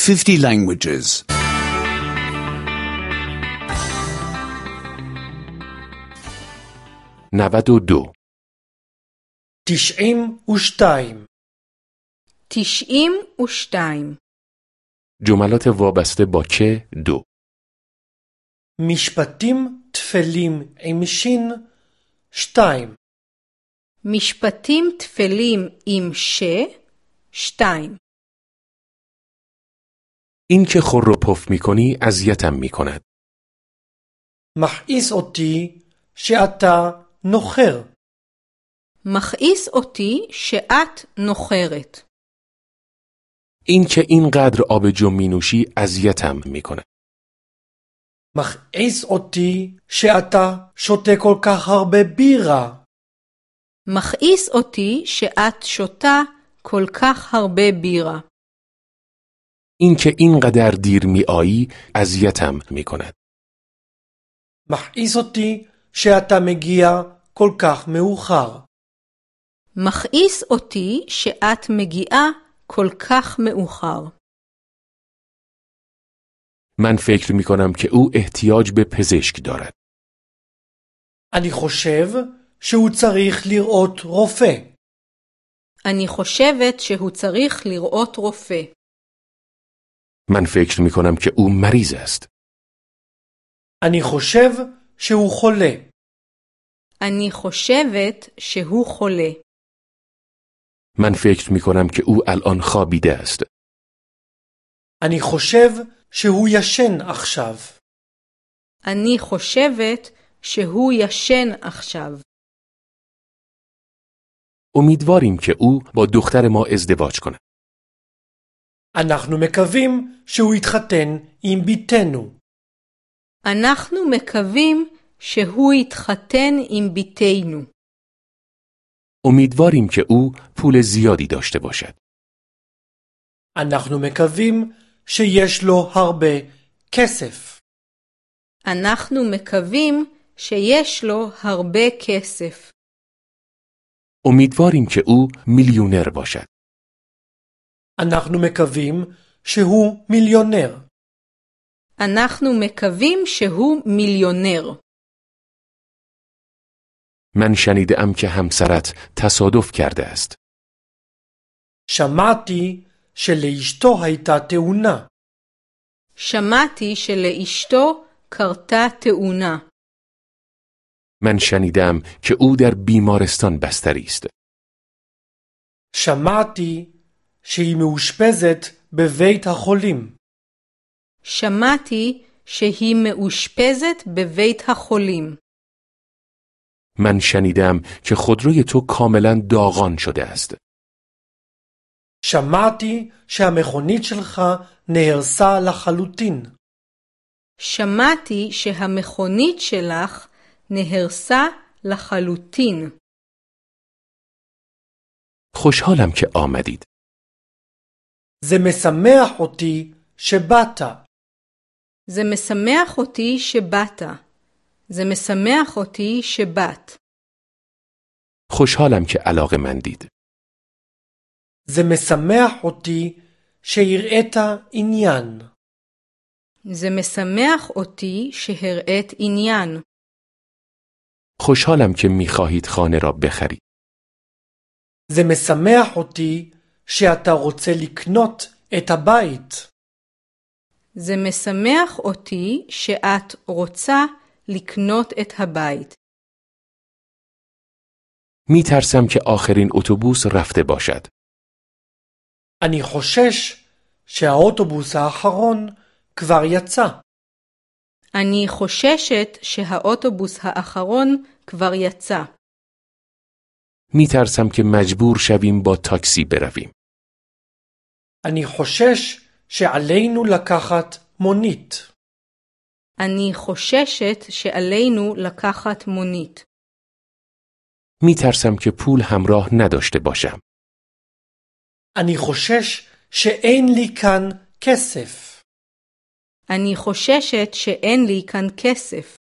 50 languages. 92 92 92 جملات وابسته با که 2 משפטים תפלים עם שין 2 משפטים תפלים עם ש 2 این که خور و پف میکنی اذیتم میکند. מכעיס אותי שאתה נוחר מכעיס אותי שאת נוחרת. این که اینقدر آبجو مینوشی اذیتم میکند. מכעיס אותי שאתה שותה כל כך הרבה בירה מכעיס אותי שאת שותה כל כך הרבה בירה. این که اینقدر دیر میایی اذیتم میکند. מכעיס אותי שאתה מגיע כל כך מאוחר מכעיס אותי שאת מגיעה כל כך מאוחר. من فکر میکنم که او احتیاج به پزشک دارد. אני חושב שהוא צריך לראות רופא אני חושבת שהוא צריך לראות רופא. من فکر میکنم که او مریض است. אני חושב שהוא חולה אני חושבת שהוא חולה. من فکر میکنم که او الان خوابیده است. אני חושב שהוא ישן עכשיו אני חושבת שהוא ישן עכשיו. امیدواریم که او با دختر ما ازدواج کند. אנחנו מקווים שהוא יתחתן עם ביתנו אנחנו מקווים שהוא יתחתן עם ביתנו. امیدواریم که او پول زیادی داشته باشد. אנחנו מקווים שיש לו הרבה כסף אנחנו מקווים שיש לו הרבה כסף. امیدواریم که او میلیونر باشد. אנחנו מקווים שהוא מיליונר אנחנו מקווים שהוא מיליונר. من شنیدم که همسرت تصادف کرده است. שמעתי שלאשתו הייתה תאונה שמעתי שלאשתו קרתה תאונה. من شنیدم که او در بیمارستان بستری است. שמעתי שהיא מאושפזת בבית החולים שמעתי שהיא מאושפזת בבית החולים. من شنیدم که خودروی تو کاملا داغان شده است. שמעתי שהמכונית שלך נהרסה לחלוטין שמעתי שהמכונית שלך נהרסה לחלוטין. خوشحالم که آمدید. זה משמח אותי שבאת זה משמח אותי שבאת. זה משמח אותי שבאת. خوشحالم که علاقه‌مندید. זה משמח אותי שהראית עניין זה משמח אותי שהראית עניין. خوشحالم که می‌خواهید خانه را بخرید. זה משמח אותי שאתה רוצה לקנות את הבית זה משמח אותי שאת רוצה לקנות את הבית. می‌ترسم که آخرین اتوبوس رفته باشد. אני חושש שהאוטובוס האחרון כבר יצא אני חוששת שהאוטובוס האחרון כבר יצא. می‌ترسم که مجبور شویم با تاکسی برویم. אני חושש שעלינו לקחת מונית אני חוששת שעלינו לקחת מונית. می‌ترسم که پول همراه نداشته باشم. אני חושש שאין לי כאן כסף אני חוששת שאין לי כאן כסף.